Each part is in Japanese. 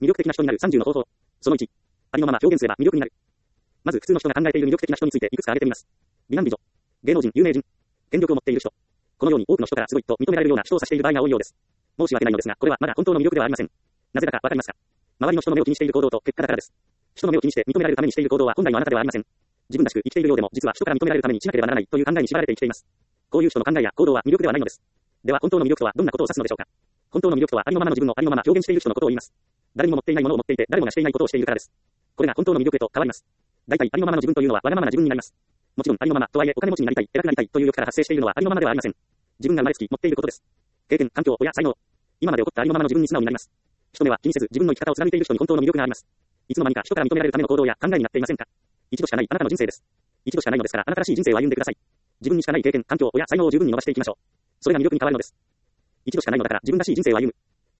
魅力的な人になる30の方法。その1。ありのまま表現すれば魅力になる。まず普通の人が考えている魅力的な人についていくつか挙げてみます。美男美女。芸能人、有名人。権力を持っている人。このように多くの人からすごいと認められるような人を指している場合が多いようです。申し訳ないのですが、これはまだ本当の魅力ではありません。なぜだかわかりますか？周りの人の目を気にしている行動と結果だからです。人の目を気にして認められるためにしている行動は本来のあなたではありません。自分らしく生きているようでも実は人から認められるためにしなければならないという考えに縛られて生きています。こういう人の考えや行動は魅力ではないのです。では本当の魅力とはどんなことを指すのでしょうか？本当の魅力とはありのままの自分をありのまま表現している人のことを言います。誰にも持っていないものを持っていて誰もがしていないことをしているからです。これが本当の魅力へと変わります。大体ありのままの自分というのはわがままな自分になります。もちろんありのままとはいえお金持ちになりたい、偉くなりたいという欲から発生しているのはありのままではありません。自分が生まれつき持っていることです。経験、環境、親、才能。今まで起こったありのままの自分に素直になります。人目は気にせず自分の生き方を貫いている人に本当の魅力があります。いつの間にか人から認められるための行動や考えになっていませんか？一度しかないあなたの人生です。一度しかないのですからあなたらしい人生を歩んでください。自分にしかない経験、環境、親、才能を十分に伸ばしていきましょう。それが魅力に変わるのです。一度しかないのだから自分らしい人生を歩む。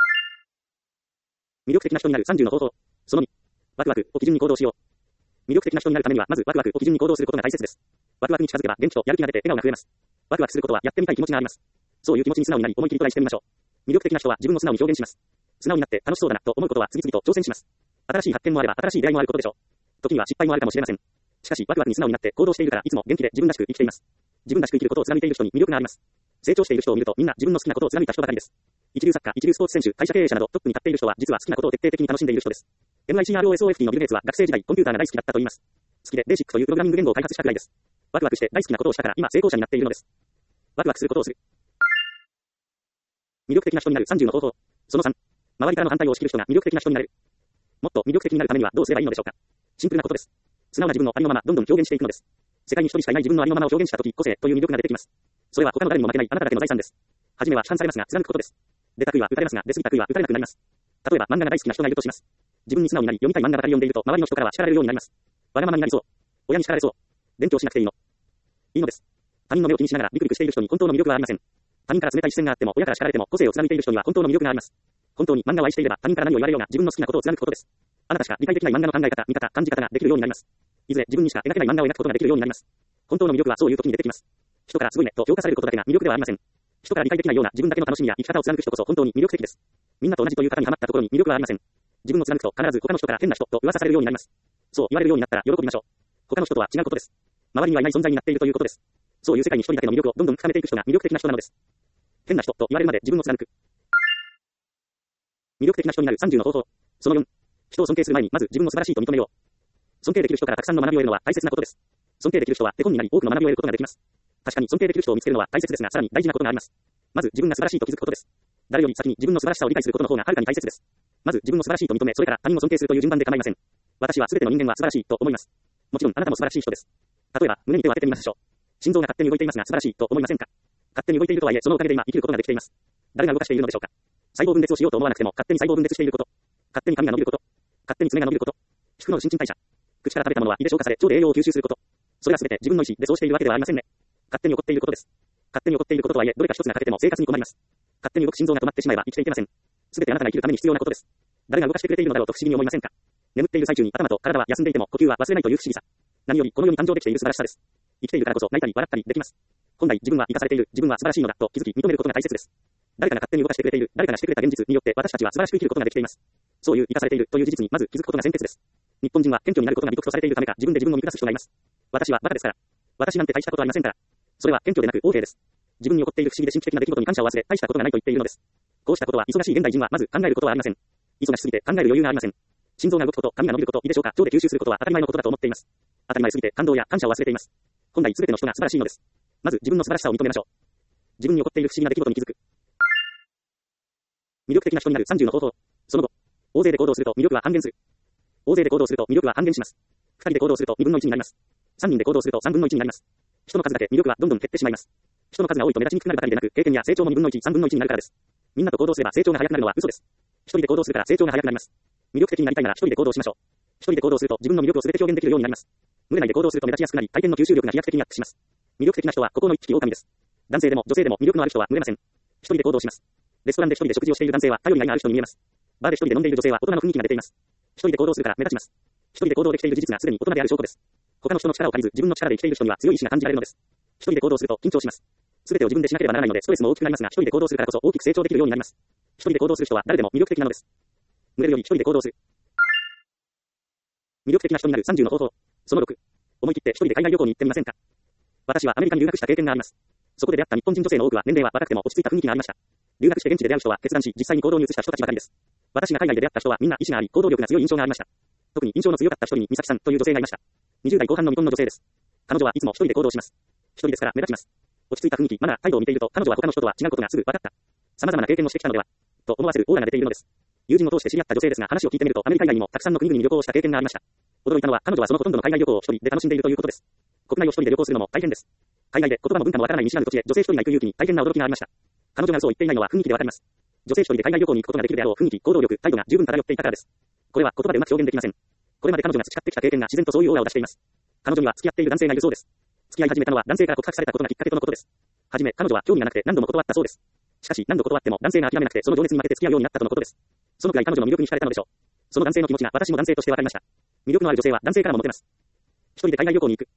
魅力的な人になる30の方法。その2。ワクワクを基準に行動しよう。魅力的な人になるためにはまずワクワクを基準に行動することが大切です。ワクワクに近づけば元気とやる気が出て笑顔が増えます。ワクワクすることはやってみたい気持ちがあります。そういう気持ちに素直になり思い切りトライしてみましょう。魅力的な人は自分を素直に表現します。素直になって楽しそうだなと思うことは次々と挑戦します。新しい発見もあれば新しい出会いもあることでしょう。時には失敗もあるかもしれません。しかしワクワクに素直になって行動しているからいつも元気で自分らしく生きています。自分らしく生きることを貫いている人に魅力があります。成長している人を見るとみんな自分の好きなことを貫いた人ばかりです。一流作家、一流スポーツ選手、会社経営者などトップに立っている人は実は好きなことを徹底的に楽しんでいる人です。MICROSOFT のビル・ゲイツは学生時代コンピューターが大好きだったと言います。好きでベーシックというプログラミング言語を開発したくらいです。ワクワクして大好きなことをしたから今成功者になっているのです。ワクワクすることをする。魅力的な人になる30の方法。その3。周りからの反対を押し切る人が魅力的な人になる。もっと魅力的になるためにはどうすればいいのでしょうか？シンプルなことです。素直な自分のありのままどんどん表現していくのです。世界に一人しかいない自分のありのままを表現したとき個性という魅力が出てきます。それは他の誰にも負けないあなただけの財産です。はじめは批判されますが貫くことです。出たくいは打たれますが出過ぎたくいは打たれなくなります。例えば漫画が大好きな人がいるとします。自分に素直になり読みたい漫画ばかり読んでいると周りの人からは叱られるようになります。わがままになりそう。親に叱られそう。勉強しなくていいの。いいのです。他人の目を気にしながらビクビクしている人に本当の魅力はありません。他人から冷たい視線があっても親から叱られても個性を貫いている人には本当の魅力があります。本当に漫画を愛していれば他人から何を言われようが自分の好きなことを貫くことです。あなたしか理解できない漫画の考え方、見方、感じ方ができるようになります。いずれ自分にしか描けない漫画を描くことができるようになります。本当の魅力はそういう時に出てきます。人からすごいねと評価されることだけが魅力ではありません。人から理解できないような自分だけの楽しみや生き方を貫く人こそ本当に魅力的です。みんなと同じという方にハマったところに魅力はありません。自分を貫くと必ず他の人から変な人と噂されるようになります。そう言われるようになったら喜びましょう。他の人とは違うことです。周りにはいない存在になっているということです。そういう世界に一人だけの魅力をどんどん深めていく人が魅力的な人なのです。変な人と言われるまで自分を貫く。魅力的な人になる30の方法。その4。人を尊敬する前にまず自分を素晴らしいと認めよう。尊敬できる人からたくさんの学びを得るのは大切なことです。尊敬できる人は手本になり多くの学びを得ることができます。確かに尊敬できる人を見つけるのは大切ですが、さらに大事なことがあります。まず自分が素晴らしいと気づくことです。誰より先に自分の素晴らしさを理解することの方がはるかに大切です。まず自分の素晴らしいと認め、それから他人を尊敬するという順番で構いません。私は全ての人間は素晴らしいと思います。もちろんあなたも素晴らしい人です。例えば胸に手を当ててみましょう。心臓が勝手に動いていますが素晴らしいと思いませんか？勝手に動いているとはいえそのおかげで今生きることができています。誰が動かしているのでしょうか？細胞分裂をしようと思わなくても勝手に細胞分裂していること。勝手に髪が伸びること。勝手に爪が伸びること。皮膚の新陳代謝。口から食べたものは胃で消化され腸で栄養を吸収すること。それは全て自分の意思でそうしているわけではありませんね。勝手に起こっていることです。勝手に起こっていることとはいえどれか一つが欠けても生活に困ります。勝手に動く心臓が止まってしまえば生きていけません。全てあなたが生きるために必要なことです。誰が動かしてくれているのだろうと不思議に思いませんか？眠っている最中に頭と体は休んでいても呼吸は忘れないという不思議さ。何よりこの世に誕生できている素晴らしさです。生きているからこそ泣いたり笑ったりできます。本来自分は生かされている、自分は素晴らしいのだと気づき認めることが大切です。誰かが勝手に動かしてくれている、誰かがしてくれた現実によって私たちは素晴らしく生きることができています。そういう生かされているという事実にまず気づくことが先決です。日本人は謙虚になることが美徳とされているためか自分で自分を見下す人がいます。私はバカですから。私なんて大したことありませんから。それは謙虚でなく横柄です。自分に起こっている不思議で神秘的な出来事に感謝を忘れ大したことがないと言っているのです。こうしたことは忙しい現代人はまず考えることはありません。忙しすぎて考える余裕がありません。心臓が動くこと、髪が伸びること、胃でしょうか、腸で吸収することは当たり前のことだと思っています。当たり前すぎて感動や感謝を忘れています。本来全ての人が素晴らしいのです。まず自分の素晴らしさを認めましょう。自分に起こっている不思議な出来事に気づく。魅力的な人になる30の方法。その後、大勢で行動すると魅力は半減する。大勢で行動すると魅力は半減します。2人で行動すると2分の1になります。3人で行動すると3分の1になります。人の数だけ魅力はどんどん減ってしまいます。人の数が多いと目立ちにくくなるばかりでなく、経験や成長も2分の1、3分の1になるからです。みんなと行動すれば成長が早くなるのは嘘です。一人で行動するから成長が早くなります。魅力的になりたいなら一人で行動しましょう。一人で行動すると自分の魅力を全て表現できるようになります。群れ内で行動すると目立ちやすくなり、体験の吸収力が飛躍的にアップします。魅力的な人は孤高の一匹狼です。男性でも女性でも魅力のある人は群れません。一人で行動します。レストランで一人で食事をしている男性は頼りがいがある人に見えます。バーで一人で飲んでいる女性は大人の雰囲気が出ています。一人で行動するから目立ちます。一人で行動できている事実がすでに大人である証拠です。他の人の力を借りず自分の力で生きている人には強い意志が感じられるのです。一人で行動すると緊張します。すべてを自分でしなければならないのでストレスも大きくなりますが、一人で行動するからこそ大きく成長できるようになります。一人で行動する人は誰でも魅力的なのです。 群れるより一人で行動する。魅力的な人になる30の方法。その6。思い切って一人で海外旅行に行ってみませんか。私はアメリカに留学した経験があります。そこで出会った日本人女性の多くは年齢は若くても落ち着いた雰囲気がありました。留学して現地で出会う人は決断し実際に行動に移した人たちばかりです。私が海外で出会った人はみんな意志があり行動力が強い印象がありました。特に印象の強かった一人に美咲さんという女性がいました。20代後半の未婚の女性です。彼女はいつも一人で行動します。一人ですから目立ちます。落ち着いた雰囲気、マナー、態度を見ていると彼女は他の人とは違うことがすぐ分かった。様々な経験をしてきたのではと思わせるオーラが出ているのです。友人を通して知り合った女性ですが話を聞いてみるとアメリカ以外にもたくさんの国々に旅行をした経験がありました。驚いたのは彼女はそのほとんどの海外旅行を一人で楽しんでいるということです。国内を一人で旅行するのも大変です。海外で言葉も文化もわからない見知らぬ土地へ女性一人が行く勇気に大変な驚きがありました。彼女が嘘を言っていないのは雰囲気でわかります。女性一人で海外旅行に行くことができるであろう雰囲気、行動力、態度が十分漂っていたからです。これは言葉でうまく表現できません。これまで彼女が培ってきた経験が自然とそういうオーラを出しています。彼女には付き合っている男性がいるそうです。付き合い始めたのは男性から告白されたことがきっかけとのことです。はじめ彼女は興味がなくて何度も断ったそうです。しかし何度断っても男性が諦めなくてその情熱に負けて付き合うようになったとのことです。そのくらい彼女の魅力に惹かれたのでしょう。その男性の気持ちが私も男性としてわかりました。魅力のある女性は男性からもモテます。一人で海外旅行に行く。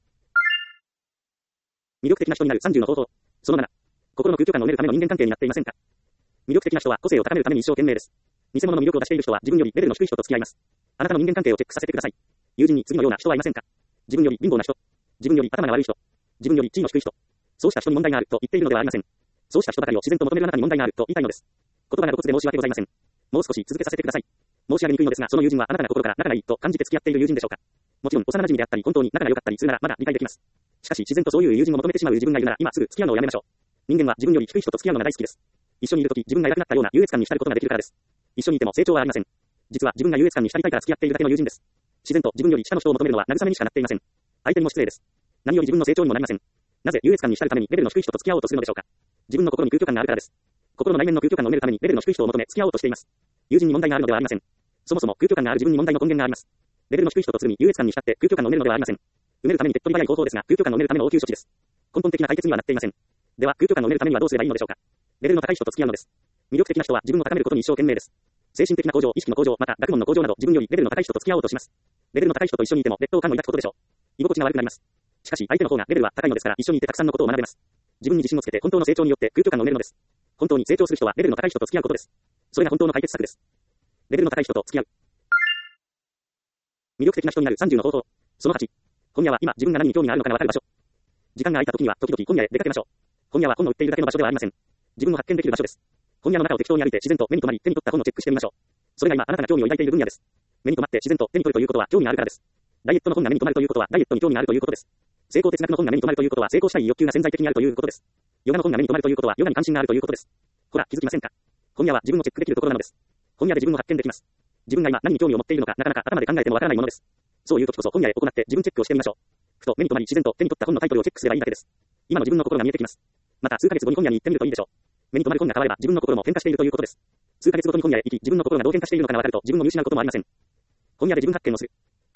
魅力的な人になる30の方法。その7。心の空虚感を埋めるための人間関係になっていませんか。魅力的な人は個性を高めるために一生懸命です。偽物の魅力を出している人は自分よりレベルの低い人と付き合います。あなたの人間関係をチェックさせてください。友人に次のような人はいませんか。自分より貧乏な人。自分より頭が悪い人。自分より地位の低い人。そうした人に問題があると言っているのではありません。そうした人ばかりを自然と求めるあなたに問題があると言いたいのです。言葉が露骨で申し訳ございません。もう少し続けさせてください。申し上げにくいのですが、その友人はあなたが心から仲がいいと感じて付き合っている友人でしょうか。もちろん幼馴染であったり本当に仲が良かったりするならまだ理解できます。しかし自然とそういう友人を求めてしまう自分がいるなら今すぐ付き合うのをやめましょう。人間は自分より低い人と付き合うのが大好きです。一緒にいるとき自分が偉くなったような優越感に浸ることができるからです。一緒にいても成長はありません。実は自分が優越感に浸りたいから付き合っているだけの友人です。自然と自分より下の人を求めるのは慰めにしかなっていません。相手にも失礼です。何より自分の成長にもなりません。なぜ優越感に浸るためにレベルの低い人と付き合おうとするのでしょうか。自分の心に空虚感があるからです。心の内面の空虚感を埋めるためにレベルの低い人を求め付き合おうとしています。友人に問題があるのではありません。そもそも空虚感がある自分に問題の根源があります。レベルの低い人とすぐに優越感に浸って空虚感を埋めるのではありません。埋めるために手っ取り早い方法ですが空虚感を埋めるための応急処置です。根本的な解決にはなっていません。では空虚感を埋めるためにはどうすればいいのでしょうか。レベルの高い人と付き合うのです。魅力的な人は自分を高めることに一生懸命です。精神的な向上、意識の向上、また学問の向上など自分よりレベルの高い人と付き合おうとします。レベルの高い人と一緒にいても劣等感を抱くことでしょう。居心地が悪くなります。しかし相手の方がレベルは高いのですから一緒にいてたくさんのことを学べます。自分に自信をつけて本当の成長によって空虚感を埋めるのです。本当に成長する人はレベルの高い人と付き合うことです。それが本当の解決策です。レベルの高い人と付き合う。魅力的な人になる30の方法。その8。今夜は今自分が何に興味があるのかがわかる場所。時間が空いた時には時々今夜へ出かけましょう。本屋は本を売っているだけの場所ではありません。自分を発見できる場所です。本屋の中を適当に歩いて自然と目に留まり手に取った本をチェックしてみましょう。それが今あなたが興味を抱いている分野です。目に留まって自然と手に取るということは興味があるからです。ダイエットの本が目に留まるということはダイエットに興味があるということです。成功哲学の本が目に留まるということは成功したい欲求が潜在的にあるということです。ヨガの本が目に留まるということはヨガに関心があるということです。ほら気づきませんか。本屋は自分をチェックできるところなのです。本屋で自分を発見できます。自分が今何に興味を持っているのかなかなか頭で考えてもわからないものです。そういう時こそ本屋へ行って自分チェックをしてみましょう。ふと目に留まり自然と手に取った本のタイトルをチェックすればいいだけです。今の自分の心が見えてきます。また数ヶ月後に本屋に行ってみるといいでしょう。目に留まる本が変われば自分の心も変化しているということです。数ヶ月ごとに本屋へ行き自分の心がどう変化しているのかがわかると自分を見失うこともありません。本屋で自分発見をする。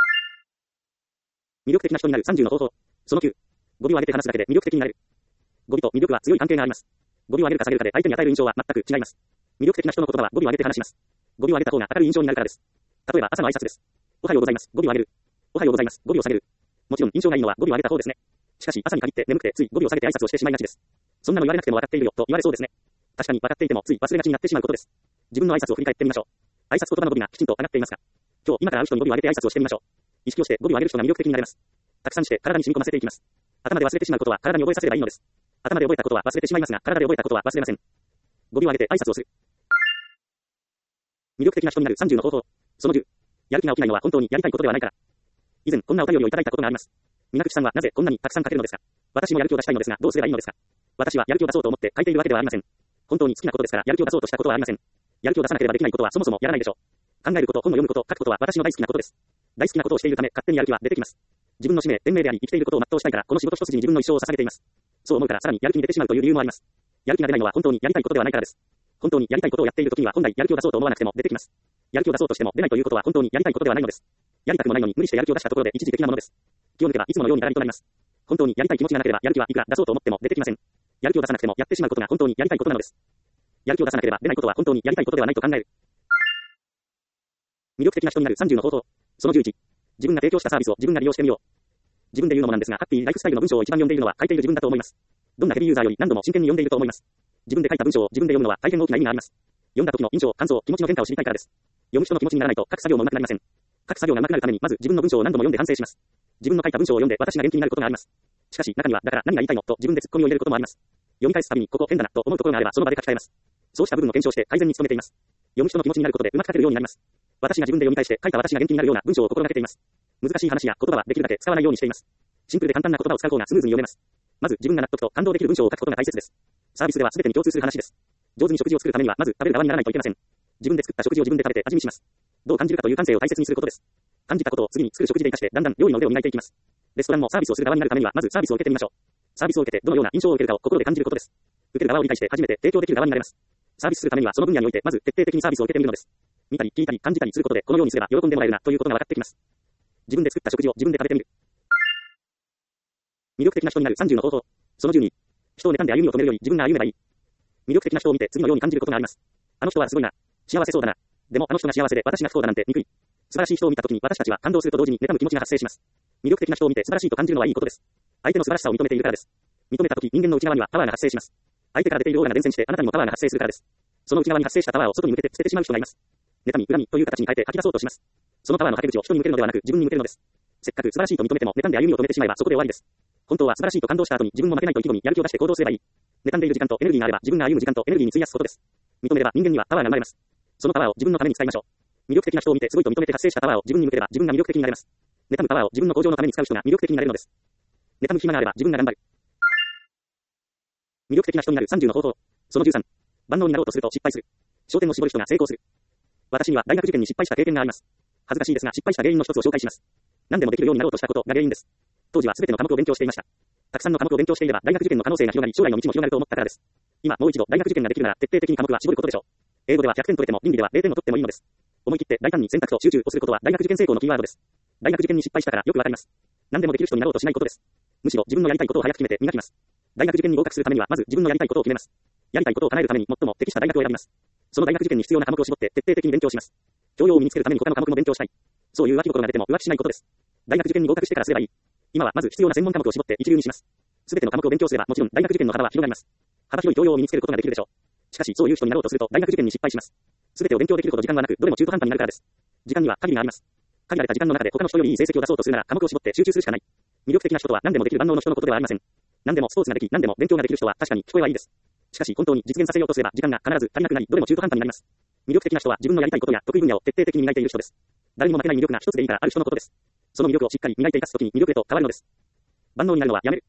魅力的な人になる30の方法。その9。語尾を上げて話すだけで魅力的になる。語尾と魅力は強い関係があります。語尾を上げるか下げるかで相手に与える印象は全く違います。魅力的な人の言葉は語尾を上げて話します。語尾を上げた方が明るい印象になるからです。例えば朝の挨拶です。おはようございます。語尾を上げる。おはようございます。語尾を下げる。もちろん印象がいいのは語尾を上げた方ですね。しかし朝に限って眠くてつい語尾を下げて挨拶をしてしまいがちです。そんなの言われなくても分かっているよと言われそうですね。確かに分かっていてもつい忘れがちになってしまうことです。自分の挨拶を振り返ってみましょう。挨拶言葉の語尾がきちんと上がっていますか。今から会う人に語尾を上げて挨拶をしてみましょう。意識をして語尾を上げる人が魅力的になれます。たくさんして体に染み込ませていきます。頭で忘れてしまうことは体に覚えさせればいいのです。頭で覚えたことは忘れてしまいますが体で覚えたことは忘れません。語尾を上げて挨拶をする。魅力的な人になる30の方法。その10。やる気が起きないのは本当にやりたいことではないから。以前こんなお便りをいただいたことがあります。みなくちさんはなぜこんなにたくさん書けるのですか。私もやる気を出したいのですがどうすればいいのですか。私はやる気を出そうと思って書いているわけではありません。本当に好きなことですからやる気を出そうとしたことはありません。やる気を出さなければできないことはそもそもやらないでしょう。考えること、本を読むこと、書くことは私の大好きなことです。大好きなことをしているため勝手にやる気は出てきます。自分の使命、天命であり生きていることを全うしたいからこの仕事一筋に自分の一生を捧げています。そう思うからさらにやる気に出てしまうという理由もあります。やる気が出ないのは本当にやりたいことではないからです。本当にやりたいことをやっている時には本来やる気を出そうと思わなくても出てきます。やる気を出そうとしても出ないということは本当にやりたいことではないのです。やりたくもないのに無理してやる気を出したところで一時的なものです。気を抜けばいつものようにだらりとなります。本当にやりたい気持ちがなければやる気はいくら出そうと思っても出てきません。やる気を出さなくてもやってしまうことが本当にやりたいことなのです。やる気を出さなければ出ないことは本当にやりたいことではないと考える。魅力的な人になる30の方法。その11。自分が提供したサービスを自分が利用してみよう。自分で言うのもなんですが、ハッピーライフスタイルの文章を一番読んでいるのは書いている自分だと思います。どんなヘビーユーザーより何度も真剣に読んでいると思います。自分で書いた文章を自分で読むのは大変大きな意味があります。読んだ時の印象、感想、気持ちの変化を知りたいからです。 読む人の気持ちにならないと各作業もうまくなりません。各作業がうまくなるためにまず自分の文章を何度も読んで反省します。自分の書いた文章を読んで私が元気になることがあります。しかし中にはだから何が言いたいのと自分でツッコミを入れることもあります。読み返すたびにここ変だなと思うところがあればその場で書き換えます。そうした部分を検証して改善に努めています。読む人の気持ちになることでうまく書けるようになります。私が自分で読み返して書いた私が元気になるような文章を心がけています。難しい話や言葉はできるだけ使わないようにしています。シンプルで簡単な言葉を使う方がスムーズに読めます。まず自分が納得と感動できる文章を書くことが大切です。サービスでは全てに共通する話です。上手に食事を作るためにはまず食べる側にならないといけません。自分で作った食事を自分で食べて味見します。どう感じるかという感性を大切にすることです。感じたことを次に作る食事で活かしてだんだん料理の腕を磨いていきます。レストランもサービスをする側になるためにはまずサービスを受けてみましょう。サービスを受けてどのような印象を受けるかを心で感じることです。受ける側を理解して初めて提供できる側になれます。サービスするためにはその分野においてまず徹底的にサービスを受けてみるのです。見たり聞いたり感じたりすることでこのようにすれば喜んでもらえるなということが分かってきます。自分で作った食事を自分で食べてみる。魅力的な人になる30の方法。その12。人を妬んで歩みを止めるより自分が歩めばいい。魅力的な人を見て次のように感じることがあります。あの人はすごいな。幸せそうだな。でもあの人が幸せで私が不幸だなんて憎い。素晴らしい人を見たときに私たちは感動すると同時に妬む気持ちが発生します。魅力的な人を見て素晴らしいと感じるのはいいことです。相手の素晴らしさを認めているからです。認めたとき人間の内側にはパワーが発生します。相手から出ているオーラが伝染してあなたにもパワーが発生するからです。その内側に発生したパワーを外に向けて捨ててしまう人がいます。妬み、恨みという形に変えて吐き出そうとします。そのパワーの吐け口を人に向けるのではなく自分に向けるのです。せっかく素晴らしいと認めても妬んで歩みを止めてしまえばそこで終わりです。本当は素晴らしいと感動した後に自分も負けないと意気込みやる気を出して行動すればいい。妬んでいる時間とエネルギーがあれば自分が歩む時間とエネルギーに費やすことです。認めれば人間にはパワーが生まれます。そのパワーを自分のために使いましょう。魅力的な人を見てすごいと認めて発生したパワーを自分に向ければ自分が魅力的になれます。妬むパワーを自分の向上のために使う人が魅力的になれるのです。妬む暇があれば自分が頑張る。魅力的な人になる30の方法。その13。万能になろうとすると失敗する。焦点を絞る人が成功する。私には大学受験に失敗した経験があります。恥ずかしいですが失敗した原因の一つを紹介します。何でもできるようになろうとしたことが原因です。当時は全ての科目を勉強していました。たくさんの科目を勉強していれば大学受験の可能性が広がり将来の道も広がると思ったからです。今もう一度大学受験ができるなら徹底的に科目は絞ることでしょう。英語では100点取れても倫理では0点を取ってもいいのです。思い切って大胆に選択と集中をすることは大学受験成功のキーワードです。大学受験に失敗したからよくわかります。何でもできる人になろうとしないことです。むしろ自分のやりたいことを早く決めて磨きます。大学受験に合格するためにはまず自分のやりたいことを決めます。やりたいことを叶えるために最も適した大学を選びます。その大学受験に必要な科目を絞って徹底的に勉強します。教養を身につけるために他の科目も勉強したい。そういう浮気心が出ても浮気しないことです。大学受験に合格してからすればいい。今はまず必要な専門科目を絞って一流にします。すべての科目を勉強すればもちろん大学受験の幅は広がります。幅広い教養を身につけることができるでしょう。しかしそういう人になろうとすると大学受験に失敗します。すべてを勉強できるほど時間はなくどれも中途半端になるからです。時間には限りがあります。限られた時間の中で他の人よりいい成績を出そうとするなら科目を絞って集中するしかない。魅力的な人とは何でもできる万能の人のことではありません。何でもスポーツができ、何でも勉強ができる人は確かに聞こえはいいです。しかし本当に実現させようとすれば時間が必ず足りなくなりどれも中途半端になります。魅力的な人は自分のやりたいことや得意分野を徹底的に磨いている人です。誰にも負けない魅力が一つでいいからある人のことです。その魅力をしっかり磨いて生かすときに魅力へと変わるのです。万能になるのはやめる。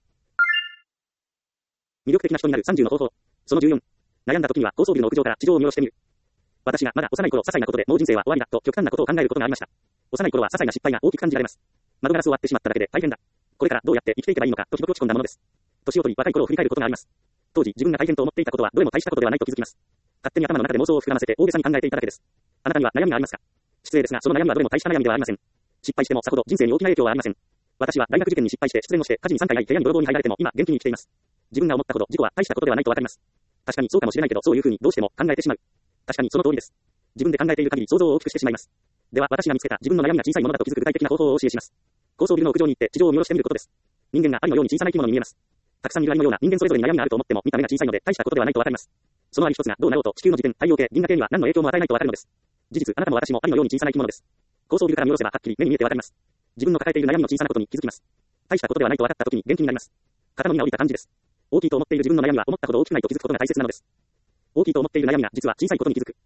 魅力的な人になる30の方法。その14。悩んだときには高層ビルの屋上から地上を見下ろしてみる。私がまだ幼い頃、些細なことでもう人生は終わりだと極端なことを考えることがありました。幼い頃は些細な失敗が大きく感じられます。窓ガラスを割ってしまっただけで大変だ。これからどうやって生きていけばいいのかとひどく落ち込んだものです。年を取り若い頃を振り返ることがあります。当時自分が大変と思っていたことはどれも大したことではないと気づきます。勝手に頭の中で妄想を膨らませて大げさに考えていただけです。あなたには悩みがありますか？失礼ですがその悩みはどれも大した悩みではありません。失敗してもさほど人生に大きな影響はありません。私は大学受験に失敗して失恋をして火事に3回遭い部屋に泥棒に入られても今元気に生きています。自分が思ったほど事故は大したことではないとわかります。確かにそうかもしれないけどそういうふうにどうしても考えてしまう。確かにその通りです。自分で考えている限り想像を大きくしてしまいます。では私が見つけた自分の悩みが小さいものだと気づく具体的な方法をお教えします。高層ビルの屋上に行って地上を見下ろしてみることです。人間がアリのように小さな生き物に見えます。たくさんいるアリのような人間それぞれに悩みがあると思っても見た目が小さいので大したことではないとわかります。そのアリ一つがどうなろうと地球の自転、太陽系、銀河系には何の影響も与えないとわかるのです。事実あなたも私もアリのように小さな生き物です。高層ビルから見下ろせばはっきり目に見えてわかります。自分の抱えている悩みの小さなことに気づきます。大したことではないと分かった時に元気になります。肩の荷が下りた感じです。大きいと思っている自分の悩みは思ったほど大きくないと気づくことが大切なのです。大きいと思っている悩みが実は小さいことに気づく。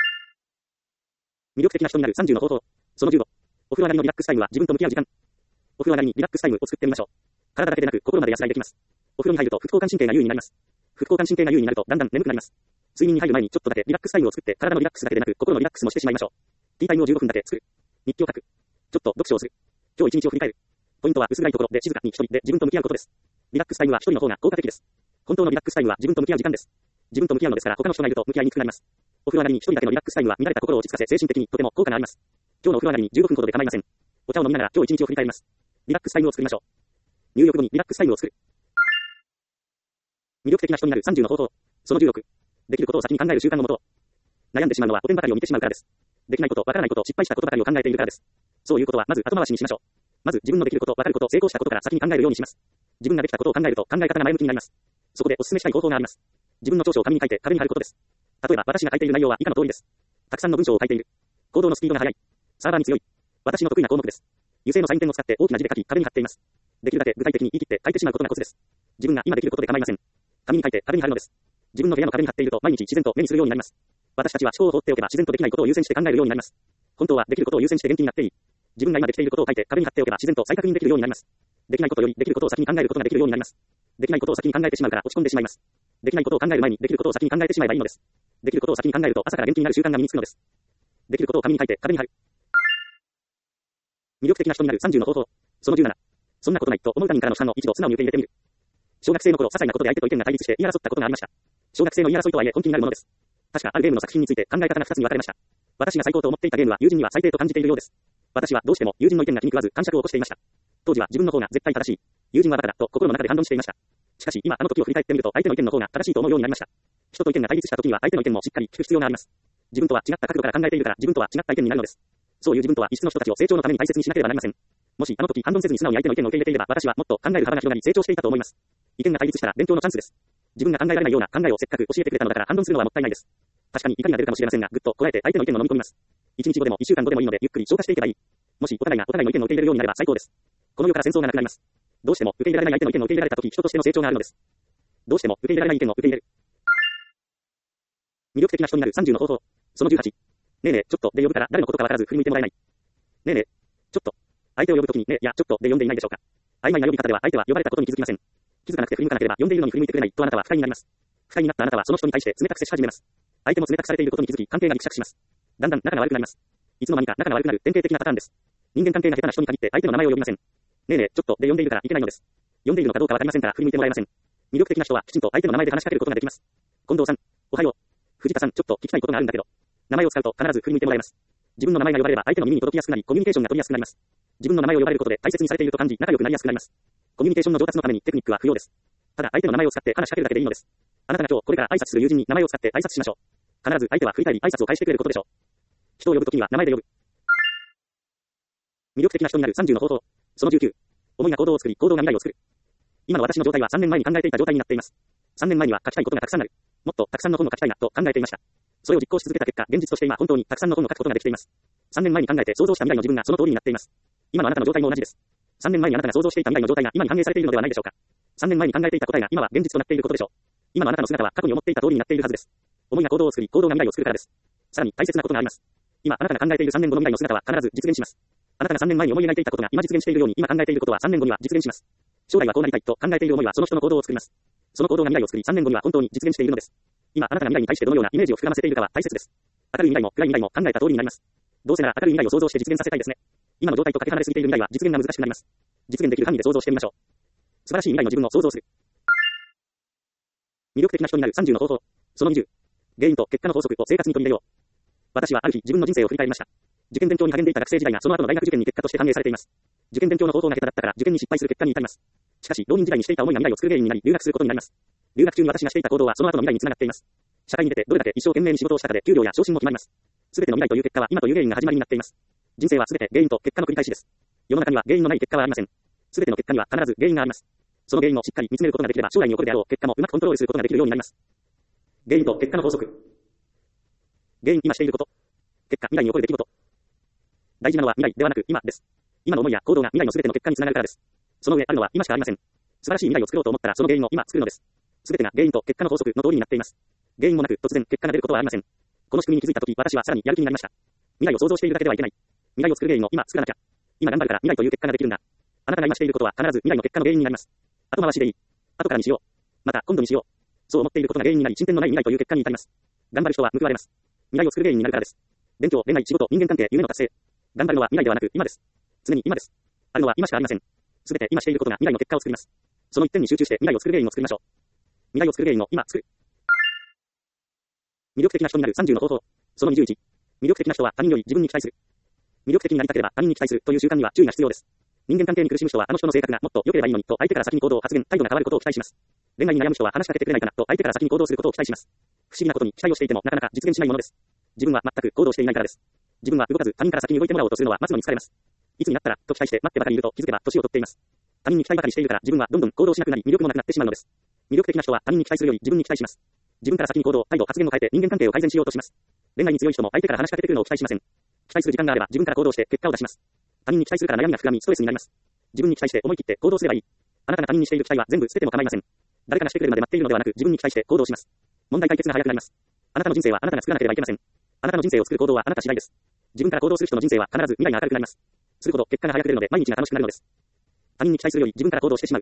魅力的な人になる30の方法。その15。お風呂上がりのリラックスタイムは自分と向き合う時間。お風呂上がりにリラックスタイムを作ってみましょう。体だけでなく心まで安らいできます。お風呂に入ると副交感神経が優位になります。副交感神経が優位になるとだんだん眠くなります。睡眠に入る前にちょっとだけリラックスタイムを作って体のリラックスだけでなく心のリラックスもしてしまいましょう。ティータイムを15分だけ作る。日記を書く。ちょっと読書をする。今日一日を振り返る。ポイントは薄暗いところで静かに一人で自分と向き合うことです。リラックスタイムは一人の方が効果的です。本当のリラックスタイムは自分と向き合う時間です。自分と向き合うのですから他の人がいると向き合いにくくなります。お風呂上がりに一人だけのリラックスタイムは乱れた心を落ち着かせ精神的にとても効果があります。今日のお風呂上がりに15分ほどで構いません。お茶を飲みながら今日一日を振り返ります。リラックスタイムを作りましょう。入浴後にリラックスタイムを作る。魅力的な人になる30の方法。その16。できることを先に考える習慣のもと。悩んでしまうのはお点ばかりを見てしまうからです。できないこと、わからないこと、失敗したことばかりを考えているからです。そういうことはまず後回しにしましょう。まず自分のできること、わかること、成功したことから先に考えるようにします。自分ができたことを考えると考え方が前向きになります。そこでお勧めしたい方法があります。自分の長所を紙に書いて壁に貼ることです。例えば私が書いている内容は以下の通りです。たくさんの文章を書いている。 行動のスピードが速い。サーバーに強い。私の得意な項目です。油性のサインペンを使って大きな字で書き、壁に貼っています。できるだけ具体的に言い切って書いてしまうことがコツです。自分が今できることで構いません。紙に書いて壁に貼るのです。自分の部屋の壁に貼っていると毎日自然と目にするようになります。私たちは思考を放っておけば自然とできないことを優先して考えるようになります。本当はできることを優先して元気になっていい。自分が今できていることを書いて壁に貼っておけば自然と再確認できるようになります。できないことよりできることを先に考えることができるようになります。できないことを先に考えてしまうから落ち込んでしまいます。できないことを考える前にできることを先に考えてしまえばいいのです。できることを先に考えると朝から元気になる習慣が身につくのです。できることを紙に書いて壁に貼る。魅力的な人になる30の方法。その17。そんなことないと思う他人からの批判を一度素直に受け入れてみる。小学生の頃、些細なことで相手と意見が対立して言い争ったことがありました。小学生の言い争いとはいえ根気になるものです。確かあるゲームの作品について考え方が2つに分かれました。私が最高と思っていたゲームは友人には最低と感じているようです。私はどうしても友人の意見が気に食わず感触を起こしていました。当時は自分の方が絶対正しい。友人はバカだと心の中で反論していました。しかし今あの時を振り返ってみると相手の意見の方が正しいと思うようになりました。人と意見が対立した時には相手の意見もしっかり聞く必要があります。自分とは違った角度から考えているから自分とは違った意見になるのです。そういう自分とは異質の人たちを成長のために大切にしなければなりません。もしあの時反論せずに素直に相手の意見を受け入れていれば私はもっと考える幅が広がり成長していたと思います。意見が対立したら勉強のチャンスです。自分が考えられないような考えをせっかく教えてくれたのだから反論するのはもったいないです。確かに怒りが出るかもしれませんがぐっとこらえて相手の意見を飲み込みます。1日後でも1週間後でもいいのでゆっくり消化していけばいい。もしお互いがお互いの意見を受け入れるようになれば最高です。この世から戦争がなくなります。どうしても受け入れられない相手の意見を受け入れられた時人としての成長があるのです。どうしても受け入れられない意見を受け入れる。魅力的な人になる30の方法。その18。ねえねえ、ちょっとで呼ぶから誰のことかわからず振り向いてもらえない。ねえねえ、ちょっと。相手を呼ぶときにねえやちょっとで呼んでいないでしょうか。曖昧な呼び方では相手は呼ばれたことに気づきません。気づかなくて振り向かなければ呼んでいるのに振り向いてくれないとあなたは不快になります。不快になったあなたはその人に対して冷たく接し始めます。相手も冷たくされていることに気づき関係がギクシャクします。だんだん仲が悪くなります。いつの間にか仲が悪くなる典型的なパターンです。人間関係が下手な人に限って相手の名前を呼びません。ねえねえ、ちょっとで呼んでいるからいけないのです。呼んでいるのかどうかわかりませんから振り向いてもらえません。魅力的な人はきちんと相手の名前で話しかけることができます。近藤さん、おはよう。藤田さん、ちょっと聞きたいことがあるんだけど。名前を使うと必ず振り向いてもらえます。自分の名前が呼ばれれば相手の耳に届きやすくなり、コミュニケーションが取りやすくなります。自分の名前を呼ばれることで大切にされていると感じ、仲良くなりやすくなります。コミュニケーションの上達のためにテクニックは不要です。ただ相手の名前を使って話しかけるだけでいいのです。あなたが今日これから挨拶する友人に名前を使って挨拶しましょう。必ず相手は振り返り挨拶を返してくれることでしょう。人を呼ぶときには名前で呼ぶ。魅力的な人になる30の方法。その19。思いが行動を作り、行動が未来を作る。今の私の状態は3年前に考えていた状態になっています。3年前には書きたいことがたくさんある。もっとたくさんの本を書きたいなと考えていました。それを実行し続けた結果、現実として今本当にたくさんの本を書くことができています。3年前に考えて想像した未来の自分がその通りになっています。今のあなたの状態も同じです。3年前にあなたが想像していた未来の状態が今に反映されているのではないでしょうか。3年前に考えていた答えが今は現実となっていることでしょう。今のあなたの姿は過去に思っていた通りになっているはずです。思いが行動を作り、行動が未来を作るからです。さらに大切なことがあります。今あなたが考えている3年後の未来の姿は必ず実現します。あなたが3年前に思い描いていたことが今実現しているように今考えていることは3年後には実現します。将来はこうなりたいと考えている思いはその人の行動を作ります。その行動が未来を作り3年後には本当に実現しているのです。今あなたが未来に対してどのようなイメージを膨らませているかは大切です。明るい未来も暗い未来も考えた通りになります。どうせなら明るい未来を想像して実現させたいですね。今の状態とかけ離れすぎている未来は実現が難しくなります。実現できる範囲で想像してみましょう。素晴らしい未来の自分を想像する。魅力的な人になる30の方法。その20。原因と結果の法則を生活に取り入れよう。私はある日自分の人生を振り返りました。受験勉強に励んでいた学生時代がその後の大学受験に結果として反映されています。受験勉強の方法が下手だったから受験に失敗する結果に至ります。しかし浪人時代にしていた思いが未来を作る原因になり留学することになります。留学中に私がしていた行動はその後の未来につながっています。社会に出てどれだけ一生懸命に仕事をしたかで給料や昇進も決まります。すべての未来という結果は今という原因が始まりになっています。人生はすべて原因と結果の繰り返しです。世の中には原因のない結果はありません。すべての結果には必ず原因があります。その原因をしっかり見つめることができれば将来に起こるであろう結果もうまくコントロールすることができるようになります。原因と結果の法則。原因、今していること。結果、未来に起こる出来事。大事なのは未来ではなく今です。今の思いや行動が未来のすべての結果につながるからです。その上あるのは今しかありません。素晴らしい未来を作ろうと思ったらその原因を今作るのです。すべてが原因と結果の法則の通りになっています。原因もなく突然結果が出ることはありません。この仕組みに気づいたとき私はさらにやる気になりました。未来を想像しているだけではいけない。未来を作る原因を今作らなきゃ。今頑張るから未来という結果ができるんだ。あなたが今していることは必ず未来の結果の原因になります。後回しでいい。後からにしよう。また今度にしよう。そう思っていることが原因になり進展のない未来という結果に至ります。頑張る人は報われます。未来を作る原因になるからです。勉強、恋愛、仕事、人間関係、夢の達成。頑張るのは未来ではなく今です。常に今です。あるのは今しかありません。すべて今していることが未来の結果を作ります。その一点に集中して未来を作る原因を作りましょう。未来を作る原因を今作る。魅力的な人になる30の方法。その21。魅力的な人は他人より自分に期待する。魅力的になりたければ他人に期待するという習慣には注意が必要です。人間関係に苦しむ人はあの人の性格がもっと良ければいいのにと相手から先に行動、発言、態度が変わることを期待します。恋愛に悩む人は話しかけてくれないかなと相手から先に行動することを期待します。不思議なことに期待をしていてもなかなか実現しないものです。自分は全く行動していないからです。自分は動かず他人から先に動いてもらおうとするのは待つのに疲れます。いつになったらと期待して待ってばかりいると気づけば年を取っています。他人に期待ばかりしているから自分はどんどん行動しなくなり魅力もなくなってしまうのです。魅力的な人は他人に期待するより自分に期待します。自分から先に行動、態度、発言を変えて人間関係を改善しようとします。恋愛に強い人も相手から話しかけてくるのを期待しません。 期待する時間があれば自分から行動して結果を出します。他人に期待するから悩みが膨らみストレスになります。自分に期待して思い切って行動すればいい。あなたが他人にしている期待は全部捨てても構いません。誰かがしてくれるまで待っているのではなく自分に期待して行動します。問題解決が早くなります。あなたの人生はあなたが作らなければいけません。あなたの人生を作る行動はあなた次第です。自分から行動する人の人生は必ず未来が明るくなります。するほど結果が早く出るので毎日が楽しくなるのです。他人に期待するより自分から行動してしまう。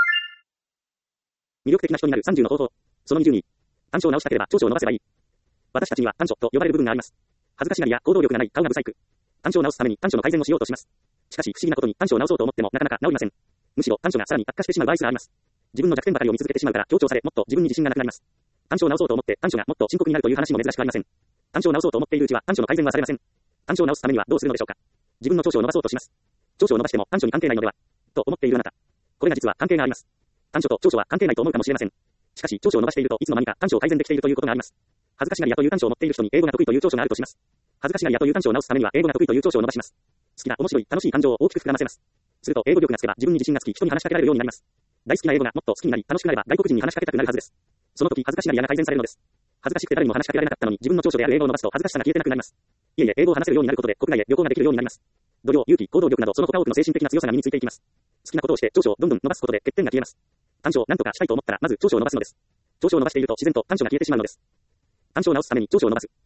魅力的な人になる30の方法。その22。短所を直したければ長所を伸ばせばいい。私たちには短所と呼ばれる部分があります。恥ずかしがりや行動力がない顔が不細工。短所を直すために短所の改善をしようとします。しかし不思議なことに短所を直そうと思ってもなかなか治りません。むしろ短所がさらに悪化してしまう場合があります。自分の弱点ばかりを見続けてしまうから強調されもっと自分に自信がなくなります。短所を直そうと思って短所がもっと深刻になるという話も珍しくありません。短所を直そうと思っているうちは短所の改善はされません。短所を直すためにはどうするのでしょうか。自分の長所を伸ばそうとします。長所を伸ばしても短所に関係ないのではと思っているあなた。これが実は関係があります。短所と長所は関係ないと思うかもしれません。しかし長所を伸ばしているといつの間にか短所を改善できているということがあります。恥ずかしがり屋という短所を持っている人に英語が得意という長所があるとします。恥ずかしがり屋という短所を直すためには英語が得意という長所を伸ばします。好きな面白い楽しい感情を大きく膨らませます。すると英語力がつけば自分に自信がつき人に話しかけられるようになります。大好きな英語がもっと好きになり楽しくなれば外国人に話しかけたくなるはずです。その時恥ずかしがり屋が改善されるのです。恥ずかしくて誰にも話しかけられなかったのに自分の長所である英語を伸ばすと恥ずかしさが消えてなくなります。いえいえ英語を話せるようになることで国外へ旅行ができるようになります。度量、勇気、行動力などその他多くの精神的な強さが身についていきます。好きなことをして長所をどんどん伸ばすことで欠点が消えます。短所を何とかしたいと思ったらまず長所を伸ばすのです。長所を伸ばしていると自然と短所が消えてしまうのです。短所を直すために長所を伸ばす。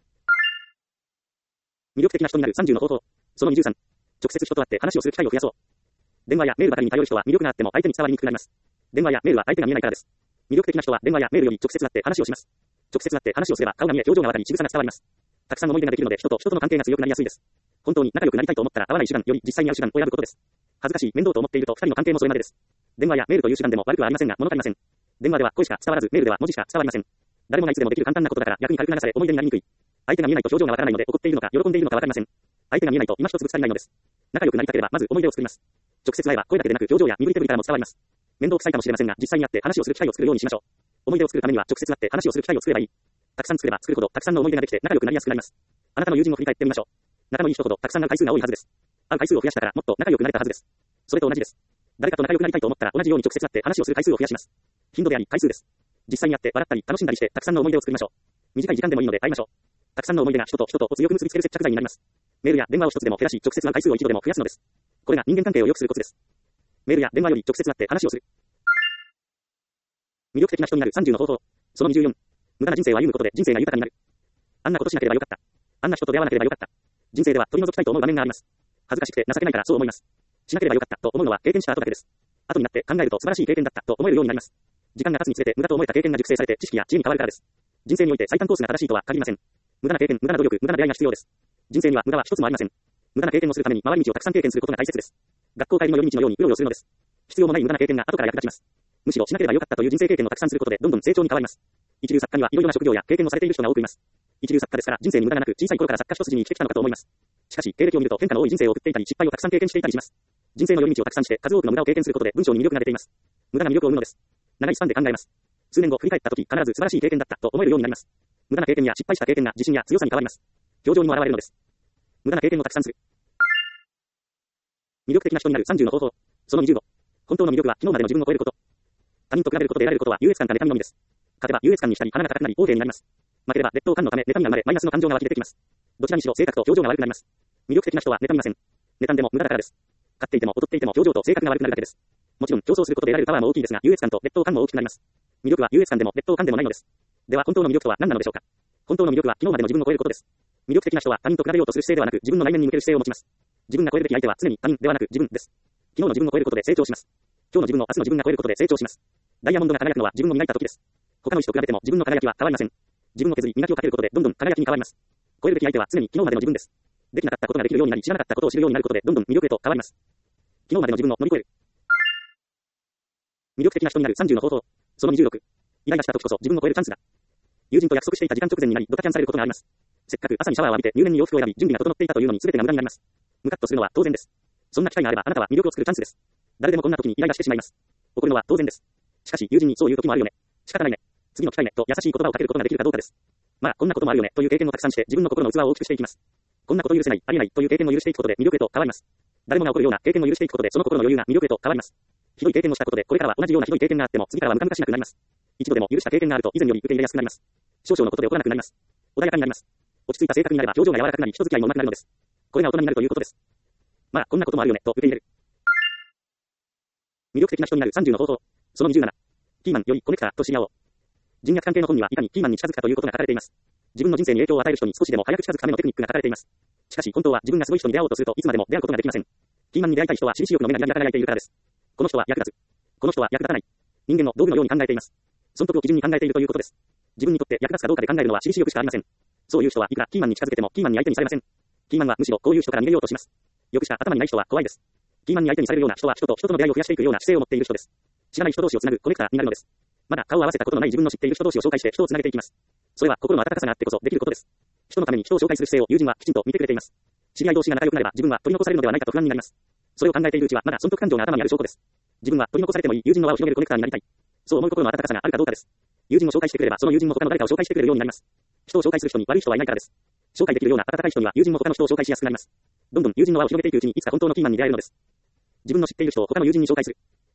魅力的な人になる30の方法。その23。直接人と会って話をする機会を増やそう。電話やメールばかりに頼る人は魅力があっても相手に伝わりにくくなります。電話やメールは相手が見えないからです。魅力的な人は電話やメールより直接会って話をします。直接会って話をすれば顔が見え表情がわかり仕草が伝わります。たくさん思い出ができるので人と人との関係が強くなりやすいです。本当に仲良くなりたいと思ったら会わない手段より実際に会う手段を選ぶことです。恥ずかしい面倒と思っていると二人の関係もそれまでです。電話やメールという手段でも悪くはありませんが物足りません。電話では声しか伝わらずメールでは文字しか伝わりません。誰もがいつでもできる簡単なことだから逆に軽く流され思い出になりにくい。相手が見えないと表情がわからないので怒っているのか喜んでいるのかわかりません。相手が見えないと今一つぶつかりないのです。仲良くなりたければまず思い出を作ります。直接会えば声だけでなく表情や身振り手振りからも伝わります。面倒くさいかもしれませんが実際に会って話をする機会を作るようにしましょう。思い出を作るためには直接会って話をする機会を作ればいい。たくさん作れば作るほどたくさんの思い出ができて仲良くなりやすくなります。あなたの友人を振り返ってみましょう。仲のいい人ほどたくさん会う回数が多いはずです。会う回数を増やしたからもっと仲良くなれたはずです。それと同じです。誰かと仲良くなりたいと思ったら同じように直接会って話をする回数を増やします。頻度であり回数です。実際に会って笑ったり楽しんだりしてたくさんの思い出を作りましょう。短い時間でもいいので会いましょう。たくさんの思い出が人と人とを強く結びつける接着剤になります。メールや電話を一つでも減らし直接会う回数を一度でも増やすのです。これが人間関係を良くするコツです。メールや電話より直接会って話をする。魅力的な人になる30の方法。その24。無駄な人生は歩むことで人生が豊かになる。あんなことしなければよかった。あんな人と出会わなければよかった。人生では取り除きたいと思う場面があります。恥ずかしくて情けないからそう思います。しなければよかったと思うのは経験した後だけです。後になって考えると素晴らしい経験だったと思えるようになります。時間が経つにつれて無駄と思えた経験が熟成されて知識や知恵に変わるからです。人生において最短コースが正しいとは限りません。無駄な経験、無駄な努力、無駄な出会いが必要です。人生には無駄は一つもありません。無駄な経験をするために回り道をたくさん経験することが大切です。学校帰りの夜道のようにうろうろするのです。必要もない無駄な経験が後から役立ちます。むしろしなければよかったという人生経験をたくさんすることでどんどん成長に変わります。一流作家にはいろいろな職業や経験をされている人が多くいます。一流作家ですから人生に無駄がなく小さい頃から作家一筋に生きてきたのかと思います。しかし経歴を見ると変化の多い人生を送っていたり失敗をたくさん経験していたりします。人生の夜道をたくさんして数多くの無駄を経験することで文章に魅力が出ています。無駄が魅力を生むのです。長いスパンで考えます。数年後振り返った時必ず素晴らしい経験だったと思えるようになります。無駄な経験や失敗した経験が自信や強さに変わります。表情にも現れるのです。無駄な経験をたくさんする。魅力的な人になる30の方法。その25。本当の魅力は昨日までの自分を超えること。他人と比べることで得られることは優越感か妬みのみです。勝てば優越感にしたり鼻が高くなり横柄になります。負ければ劣等感のため妬みが生まれマイナスの感情が湧き出てきます。どちらにしろ性格と表情が悪くなります。魅力的な人は妬みません。妬んでも無駄だからです。勝っていても劣っていても表情と性格が悪くなるだけです。もちろん競争することで得られるパワーも大きいですが優越感と劣等感も大きくなります。魅力は優越感でも劣等感でもないのです。では本当の魅力とは何なのでしょうか。本当の魅力は昨日までの自分を超えることです。魅力的な人は他人と比べようとする姿勢ではなく自分の内面に向ける姿勢を持ちます。自分が超えるべき相手は常に他人ではなく自分です。昨日の自分を超えることで成長します。今日の自分を明日の自分が超えることで成長します。ダイヤモンドが輝くのは自分を磨いた時です。他の石と比べても自分の輝きは変わりません。自分を削り磨きをかけることでどんどん輝きに変わります。超えるべき相手は常に昨日までの自分です。できなかったことができるようになり知らなかったことを知るようになることでどんどん魅力へと変わります。昨日までの自分を乗り越える。魅力的な人になる30の方法。その26。イライラした時こそ自分を超えるチャンスだ。友人と約束していた時間直前になりドタキャンされることがあります。せっかく朝にシャワーを浴びて入念に洋服を選び準備が整っていたというのに全てが無駄になります。ムカッとするのは当然です。そんな機会があればあなたは魅力を作るチャンスです。誰でもこんな時にイライラしてしまいます。怒るのは当然です。しかし友人にそういう時もあるよね。仕方ないね。次の機会ねと優しい言葉をかけることができるかどうかです。まあこんなこともあるよねという経験をたくさんして自分の心の器を大きくしていきます。こんなこと許せない、ありえないという経験を許していくことで魅力へと変わります。誰もが起こるような経験を許していくことでその心の余裕が魅力へと変わります。ひどい経験をしたことでこれからは同じようなひどい経験があっても次からはムカムカしなくなります。一度でも許した経験があると以前より受け入れやすくなります。少々のことで怒らなくなります。穏やかになります。落ち着いた性格になれば表情が柔らかくなり人付き合いも上手くなるのです。 これが大人になるということです。まあ、こんなこともあるよね、と受け入れる。魅力的な人になる30の方法。その27。キーマンよりコネクターと知り合おう。人脈関係の本にはいかにキーマンに近づくかということが書かれています。自分の人生に影響を与える人に少しでも早く近づくためのテクニックが書かれています。しかし本当は自分がすごい人に出会おうとするといつまでも出会うことができません。キーマンに出会いたい人は私利私欲の目がギラギラ輝いているからです。この人は役立つ。この人は役立たない。人間の道具のように考えています。損得を基準に考えているということです。自分にとって役立つかどうかで考えるのは私利私欲しかありません。そういう人はいくらキーマンに近づけてもキーマンに相手にされません。キーマンはむしろこういう人から逃げようとします。よくしか頭にない人は怖いです。キーマンに相手にされるような人は人と人との出会いを増やしていくような姿勢を持っている人です。知らない人同士をつなぐコネクターになるのです。まだ顔を合わせたことのない自分の知っている人同士を紹介して人をつなげていきます。それは心の温かさがあってこそできることです。人のために人を紹介する姿勢を友人はきちんと見てくれています。知り合い同士が仲良くなれば自分は取り残されるのではないかと不安になります。それを考えているうちはまだ損得感情が頭にある証拠です。自分は取り残されてもいい友人の輪を広げるコネクターになりたい。そう思う心の温かさがあるかどうかです。友人を紹介してくれればその友人も他の誰かを紹介してくれるようになります。人を紹介する人に悪い人はいないからです。紹介できるような温かい人には友人も他の人を紹介しやすくなります。どんどん友人の輪を広げていくうちにいつか本当のキーマンに出会えるのです。自分の知っている人を他の友人に紹介する。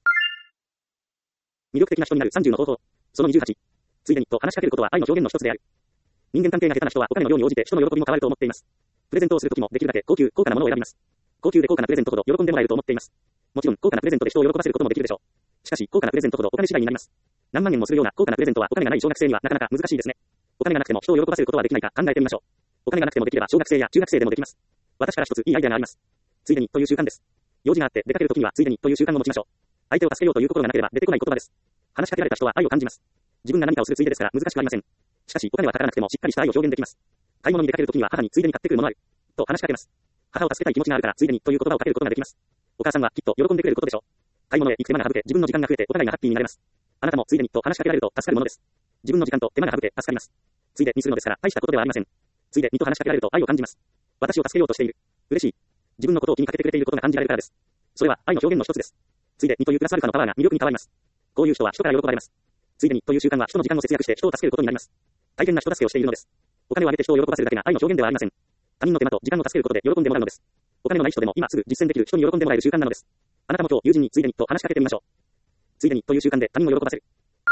魅力的な人になる30の方法。その28。ついでにと話しかけることは愛の表現の一つである。人間関係が下手な人はお金の量に応じて人の喜びも変わると思っています。プレゼントをするときもできるだけ高価なものを選びます。高級で高価なプレゼントほど喜んでもらえると思っています。もちろん高価なプレゼントで人を喜ばせることもできるでしょう。しかし高価なプレゼントほどお金次第になります。何万円もするような高価なプレゼントはお金がない小学生にはなかなか難しいですね。お金がなくても人を喜ばせることはできないか考えてみましょう。お金がなくてもできれば小学生や中学生でもできます。私から一ついいアイデアがあります。ついでにという習慣です。用事があって出かけるときにはついでにという習慣を持ちましょう。相手を助けようという心がなければ出てこない言葉です。話しかけられた人は愛を感じます。自分が何かをするついでですから難しくありません。しかしお金はかからなくてもしっかりした愛を表現できます。買い物に出かけるときには母についでに買ってくるものある。と話しかけます。母を助けたい気持ちがあるからついでにという言葉をかけることができます。お母さんはきっと喜んでくれることでしょう。買い物へ行く手間が省け自分の時間が増えてお互いがハッピーになれます。あなたもついでにと話しかけられると助かるものです。自分の時間と手間が省け助かります。ついでにするのですから大したことではありません。ついでにと話しかけられると愛を感じます。私を助けようとしている。嬉しい。自分のことを気にかけてくれていることが感じられるからです。それは愛の表現の一つです。ついでにというプラスアルファのパワーが魅力に変わります。こういう人は人から喜ばれます。ついでにという習慣は人の時間を節約して人を助けることになります。大変な人助けをしているのです。お金をあげて人を喜ばせるだけが愛の表現ではありません。他人の手間と時間を助けることで喜んでもらうのです。お金のない人でも今すぐ実践できる人に喜んでもらえる習慣なのです。あなたも今日友人についでにと話しかけてみましょう。ついでにという習慣で他人を喜ばせる。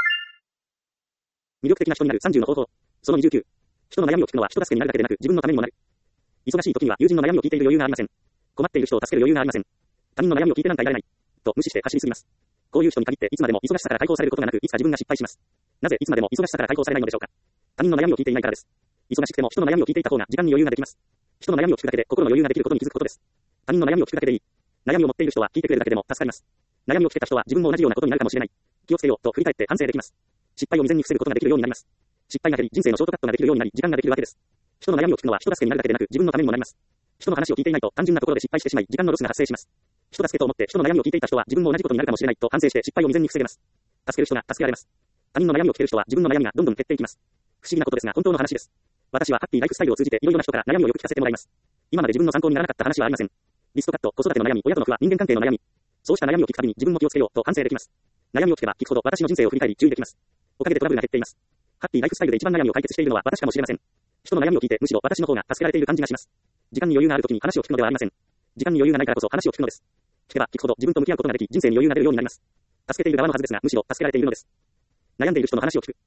魅力的な人になる30の方法。その29。人の悩みを聞くのは人助けになるだけでなく自分のためにもなる。忙しい時には友人の悩みを聞いている余裕がありません。困っている人を助ける余裕がありません。他人の悩みを聞いてなんかいられない。と無視して走りすぎます。こういう人に限っていつまでも忙しさから解放されることがなくいつか自分が失敗します。なぜいつまでも忙しさから解放されないのでしょうか。他人の悩みを聞いていないからです。忙しくても人の悩みを聞いていた方が時間に余裕ができます。人の悩みを聞くだけで心の余裕ができることに気づくことです。他人の悩みを聞くだけでいい。悩みを持っている人は聞いてくれるだけでも助かります。悩みを聞けた人は自分も同じようなことになるかもしれない。気をつけようと振り返って反省できます。失敗を未然に防ぐことができるようになります。失敗が減り人生のショートカットができるようになり時間ができるわけです。人の悩みを聞くのは人助けになるだけでなく自分のためにもなります。人の話を聞いていないと単純なところで失敗してしまい時間のロスが発生します。人助けと思って人の悩みを聞いていた人は自分も同じことになるかもしれないと反省して失敗を未然に防げます。助ける人が助けられます。他人の悩みを聞ける人は自分の悩みがどんどん減っていきます。不思議なことですが本当の話です。私はハッピーライフスタイルを通じていろいろな人から悩みをよく聞かせてもらいます。今まで自分の参考にならなかった話はありません。リストカット、子育ての悩み、親との不和、人間関係の悩み。そうした悩みを聞くたびに自分も気をつけようと反省できます。悩みを聞けば聞くほど私の人生を振り返り注意できます。おかげでトラブルが減っています。ハッピーライフスタイルで一番悩みを解決しているのは私かもしれません。人の悩みを聞いてむしろ私の方が助けられている感じがします。時間に余裕があるときに話を聞くのではありません。時間に余裕がないからこそ話を聞くのです。聞けば聞くほど自分と向き合うことができ人生に余裕が出るようになります。助けている側のはずですがむしろ助けられているのです。悩んでいる人の話を聞く。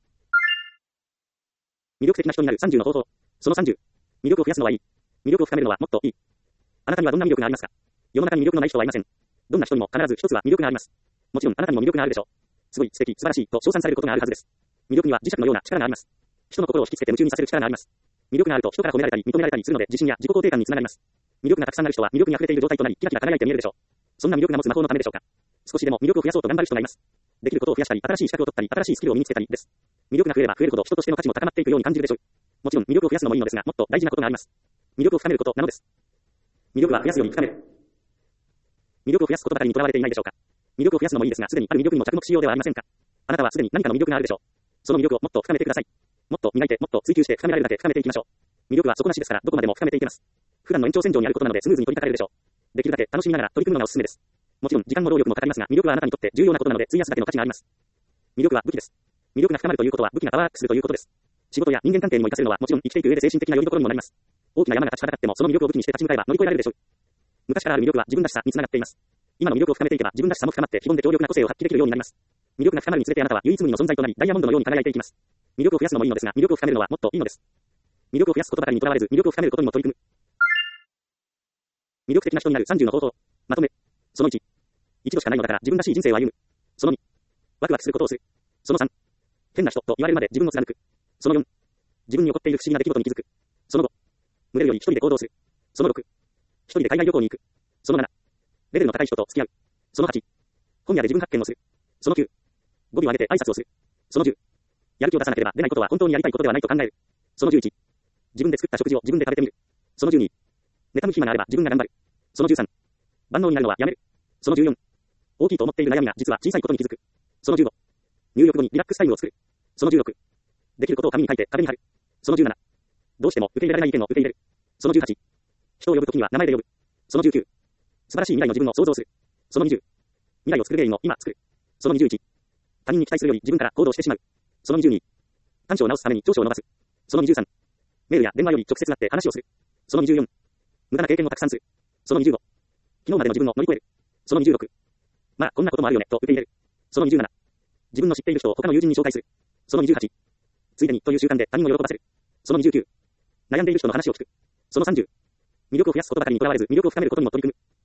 魅力的な人になる30の方法。その30。魅力を増やすのはいい。魅力を深めるのはもっといい。あなたにはどんな魅力がありますか。世の中に魅力のない人はいません。どんな人にも必ず一つは魅力があります。もちろんあなたにも魅力があるでしょう。すごい、素敵、素晴らしいと称賛されることがあるはずです。魅力には磁石のような力があります。人の心を引きつけて夢中にさせる力があります。魅力があると人から褒められたり認められたりするので自信や自己肯定感につながります。魅力がたくさんある人は魅力に溢れている状態となりキラキラ輝いて見えるでしょう。そんな魅力が持つ魔法のためでしょうか。少しでも魅力を増やそうと頑張る人がいます。できることを増やしたり、新しい資格を取ったり、新しいスキルを身につけたりです。魅力が増えれば増えるほど人としての価値も高まっていくように感じるでしょう。もちろん魅力を増やすのもいいのですが、もっと大事なことがあります。魅力を深めることなのです。魅力は増やすように深める。魅力を増やすことばかりにとらわれていないでしょうか。魅力を増やすのもいいですが、すでにある魅力にも着目しようではありませんか。あなたはすでに何かの魅力があるでしょう。その魅力をもっと深めてください。もっと磨いて、もっと追求して深められるだけ深めていきましょう。魅力は底なしですから、どこまでも深めていけます。普段の延長線上にあることなのでスムーズに取り掛かれるでしょう。できるだけ楽しみながら取り組むのがおすすめです。もちろん時間も労力もかかりますが、魅力はあなたにとって重要なことなので費やすだけの価値があります。魅力は武器です。魅力が深まるということは武器がパワーアップするということです。仕事や人間関係にも活かせるのはもちろん生きていく上で精神的な拠り所にもなります。大きな山が立ちはだかってもその魅力を武器にして立ち向かえば乗り越えられるでしょう。昔からある魅力は自分らしさにつながっています。今の魅力を深めていけば自分らしさも深まって非凡で強力な個性を発揮できるようになります。魅力が深まるにつれてあなたは唯一無二の存在となりダイヤモンドのように輝いていきます。魅力を増やすのもいいのですが、魅力を深めるのはもっといいのです。魅力を増やすことばかりにとらわれず、魅力を深めることにも取り組む。 魅力的な人になる30の方法。まとめ。その1。一度しかないのだから自分らしい人生を歩む。その2。ワクワクすることをする。その3。変な人と言われるまで自分を貫く。その4。自分に起こっている不思議な出来事に気づく。その5。群れるより一人で行動する。その6。一人で海外旅行に行く。その7。レベルの高い人と付き合う。その8。本屋で自分発見をする。その9。語尾を上げて挨拶をする。その10。やる気を出さなければ出ないことは本当にやりたいことではないと考える。その11。自分で作った食事を自分で食べてみる。その12。妬む暇があれば自分が頑張る。その13。万能になるのはやめる。その14。大きいと思っている悩みが実は小さいことに気づく。その15。入浴後にリラックスタイムを作る。その16。できることを紙に書いて壁に貼る。その17。どうしても受け入れられない意見を受け入れる。その18。人を呼ぶときには名前で呼ぶ。その19。素晴らしい未来の自分を想像する。その20。未来を作る原因を今作る。その21。他人に期待するより自分から行動してしまう。その22。短所を直すために長所を伸ばす。その23。メールや電話より直接会って話をする。その24。無駄な経験をたくさんする。その25。昨日までの自分を乗り越える。その26。まあこんなこともあるよねと受け入れる。その27。自分の知っている人を他の友人に紹介する。その28。ついでにという習慣で他人を喜ばせる。その29。悩んでいる人の話を聞く。その30。魅力を増やすことばかりにとらわれず魅力を深めることにも取り組む。